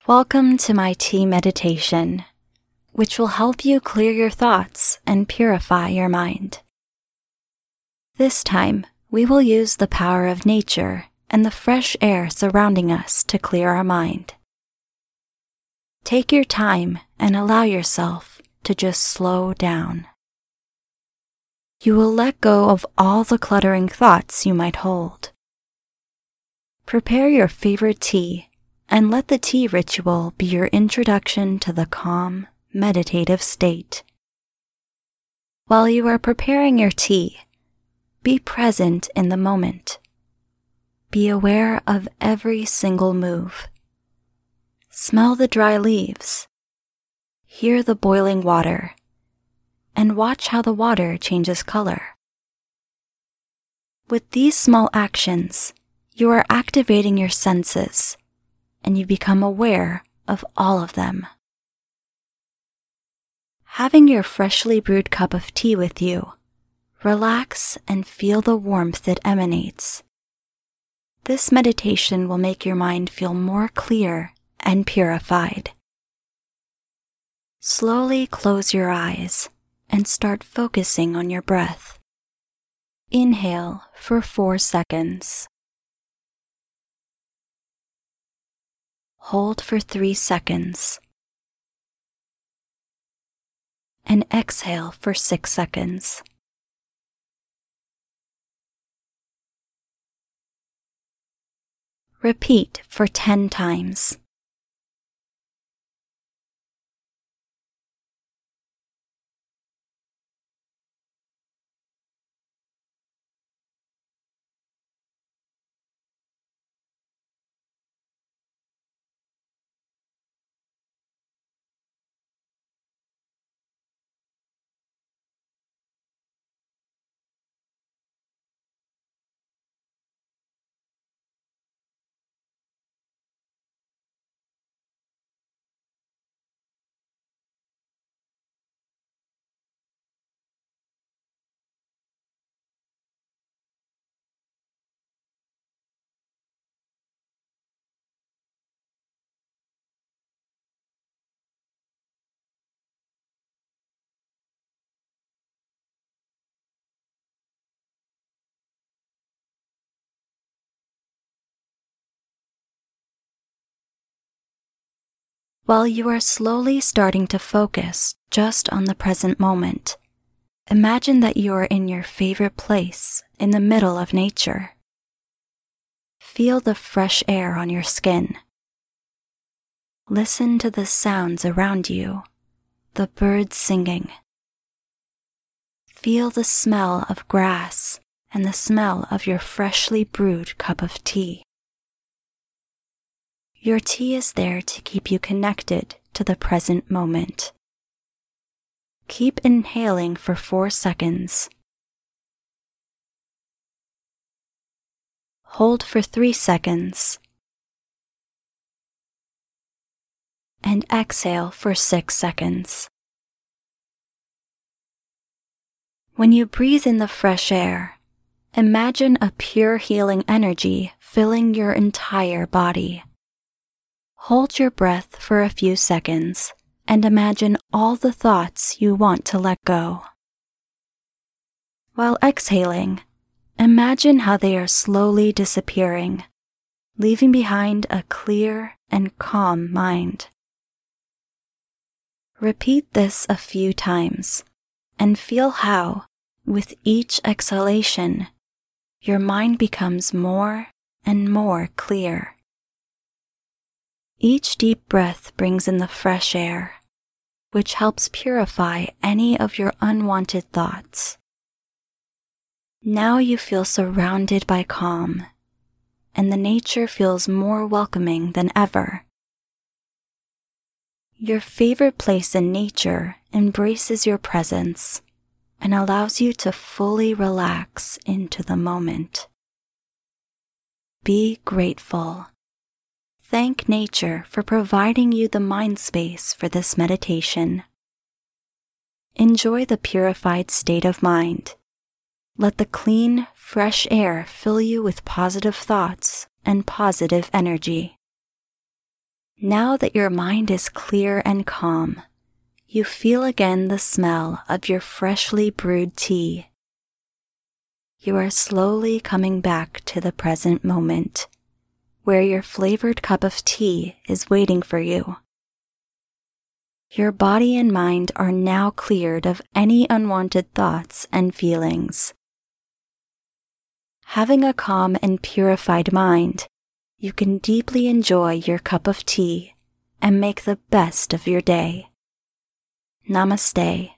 Welcome to my tea meditation, which will help you clear your thoughts and purify your mind. This time, we will use the power of nature and the fresh air surrounding us to clear our mind. Take your time and allow yourself to just slow down. You will let go of all the cluttering thoughts you might hold. Prepare your favorite tea and let the tea ritual be your introduction to the calm, meditative state. While you are preparing your tea, be present in the moment. Be aware of every single move. Smell the dry leaves. Hear the boiling water, and watch how the water changes color. With these small actions, you are activating your senses, and you become aware of all of them. Having your freshly brewed cup of tea with you, relax and feel the warmth it emanates. This meditation will make your mind feel more clear and purified. Slowly close your eyes and start focusing on your breath. Inhale for 4 seconds. Hold for 3 seconds. And exhale for 6 seconds. Repeat for 10 times. While you are slowly starting to focus just on the present moment, imagine that you are in your favorite place in the middle of nature. Feel the fresh air on your skin. Listen to the sounds around you, the birds singing. Feel the smell of grass and the smell of your freshly brewed cup of tea. Your tea is there to keep you connected to the present moment. Keep inhaling for 4 seconds. Hold for 3 seconds. And exhale for 6 seconds. When you breathe in the fresh air, imagine a pure healing energy filling your entire body. Hold your breath for a few seconds and imagine all the thoughts you want to let go. While exhaling, imagine how they are slowly disappearing, leaving behind a clear and calm mind. Repeat this a few times and feel how, with each exhalation, your mind becomes more and more clear. Each deep breath brings in the fresh air, which helps purify any of your unwanted thoughts. Now you feel surrounded by calm, and the nature feels more welcoming than ever. Your favorite place in nature embraces your presence and allows you to fully relax into the moment. Be grateful. Thank nature for providing you the mind space for this meditation. Enjoy the purified state of mind. Let the clean, fresh air fill you with positive thoughts and positive energy. Now that your mind is clear and calm, you feel again the smell of your freshly brewed tea. You are slowly coming back to the present moment, where your flavored cup of tea is waiting for you. Your body and mind are now cleared of any unwanted thoughts and feelings. Having a calm and purified mind, you can deeply enjoy your cup of tea and make the best of your day. Namaste.